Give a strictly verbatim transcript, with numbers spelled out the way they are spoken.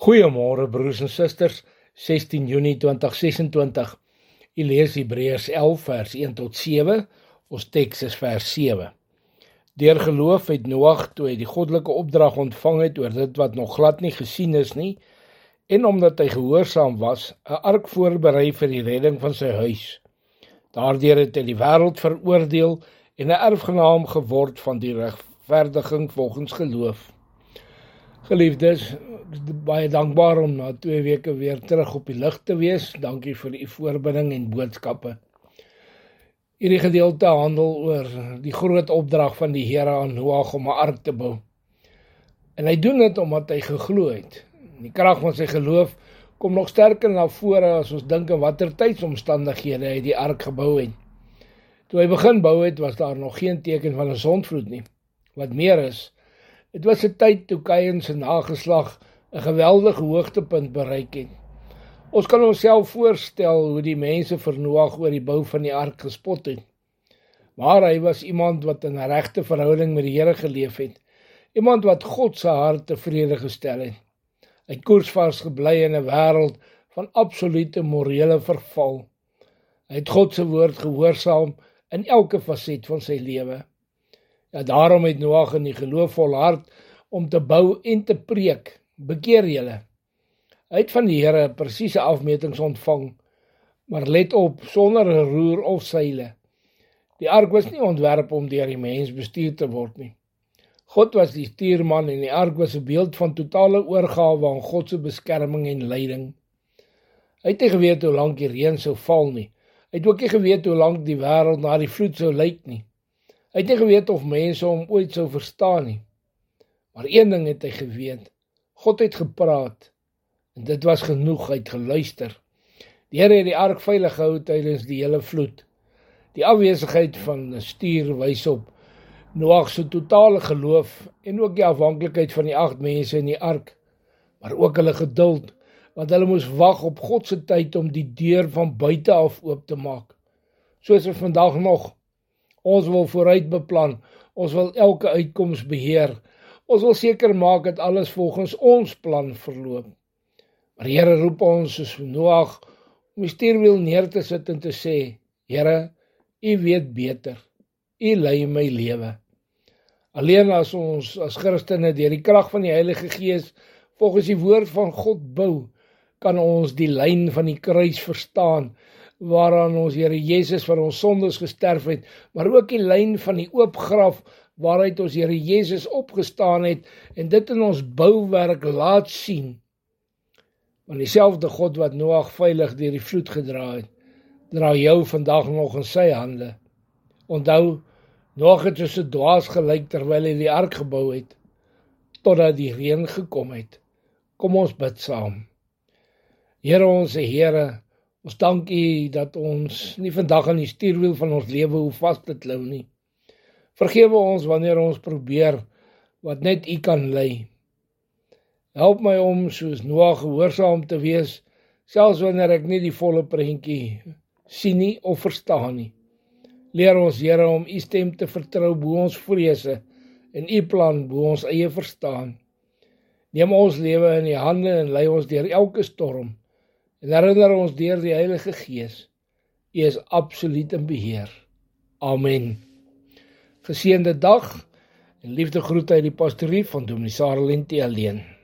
Goeiemôre broers en susters, sestien Junie twintig sesentwintig. U lees Hebreërs elf vers een tot sewe, ons teks is vers sewe. Deur geloof het Noag, toe hy die goddelike opdrag ontvang het oor dit wat nog glad nie gesien is nie, en omdat hy gehoorsaam was, 'n ark voorberei vir die redding van sy huis. Daardeur het hy die wêreld veroordeel en 'n erfgenaam geword van die regverdiging volgens geloof. Geliefdes, ek is baie dankbaar om na twee weke weer terug op die lig te wees. Dankie vir u voorbinding en boodskappe. Hierdie gedeelte handel oor die groot opdrag van die Here aan Noag om 'n ark te bou. En hy doen dit omdat hy geglo het. Die krag van sy geloof kom nog sterker na vore as ons dink aan watter tydsomstandighede hy die ark gebou het. Toe hy begin bou het, was daar nog geen teken van 'n sondvloed nie. Wat meer is, dit was 'n tyd toe Kain se nageslag 'n geweldige hoogtepunt bereik het. Ons kan onsself voorstel hoe die mense vir Noag oor die bou van die ark gespot het. Maar hy was iemand wat in 'n regte verhouding met die Here geleef het. Iemand wat God se hart tevrede gestel het. Hy het koersvas gebly in 'n wêreld van absolute morele verval. Hy het God se woord gehoorsaam in elke faset van sy lewe. Ja, daarom het Noag in die geloof volhard om te bou en te preek. Bekeer julle. Hy het van die Here presiese afmetings ontvang, maar let op, sonder 'n roer of seile. Die ark was nie ontwerp om deur die mens bestuur te word nie. God was die stuurman en die ark was 'n beeld van totale oorgawe aan God se beskerming en leiding. Hy het nie geweet hoe lank die reën sou val nie. Hy het ook nie geweet hoe lank die wêreld na die vloed sou lyk nie. Hy het nie geweet of mense hom ooit sou verstaan nie. Maar een ding het hy geweet. God het gepraat. En dit was genoeg, hy het geluister. Die Here het die ark veilig gehou tydens die hele vloed. Die afwesigheid van 'n stuur wys op Noag se totale geloof en ook die afhanklikheid van die agt mense in die ark, maar ook hulle geduld, want hulle moes wag op God se tyd om die deur van buite af oop te maak. Soos ons vandag nog. Ons wil vooruit beplan, ons wil elke uitkoms beheer, ons wil seker maak dat alles volgens ons plan verloop. Maar die Here roep ons soos Noag om die stuurwiel neer te sit en te sê, Here, U weet beter, U lei my lewe. Alleen as ons as Christene deur die krag van die Heilige Gees volgens die woord van God bou, kan ons die lyn van die kruis verstaan, waaraan ons Here Jesus vir ons sondes gesterf het, maar ook die lyn van die oop graf, waaruit ons Here Jesus opgestaan het, en dit in ons bouwerk laat sien. Want dieselfde God wat Noag veilig deur die vloed gedra het, dra jou vandag nog in sy hande. Onthou, Noag het soos 'n dwaas gelyk terwyl hy die ark gebou het, totdat die reën gekom het. Kom ons bid saam. Here onse Here, ons dank U dat ons nie vandag aan die stuurwiel van ons lewe hoef vas te klou nie. Vergewe ons wanneer ons probeer wat net U kan lei. Help my om soos Noag gehoorsaam te wees, selfs wanneer ek nie die volle prentjie sien nie of verstaan nie. Leer ons, Here, om U stem te vertrou bo ons vrese en U plan bo ons eie verstaan. Neem ons lewe in U hande en lei ons deur elke storm en herinner ons deur die Heilige Gees. U is absoluut in beheer. Amen. Geseënde dag en liefde groete uit die pastorie van Dominee Sarah Lente alleen.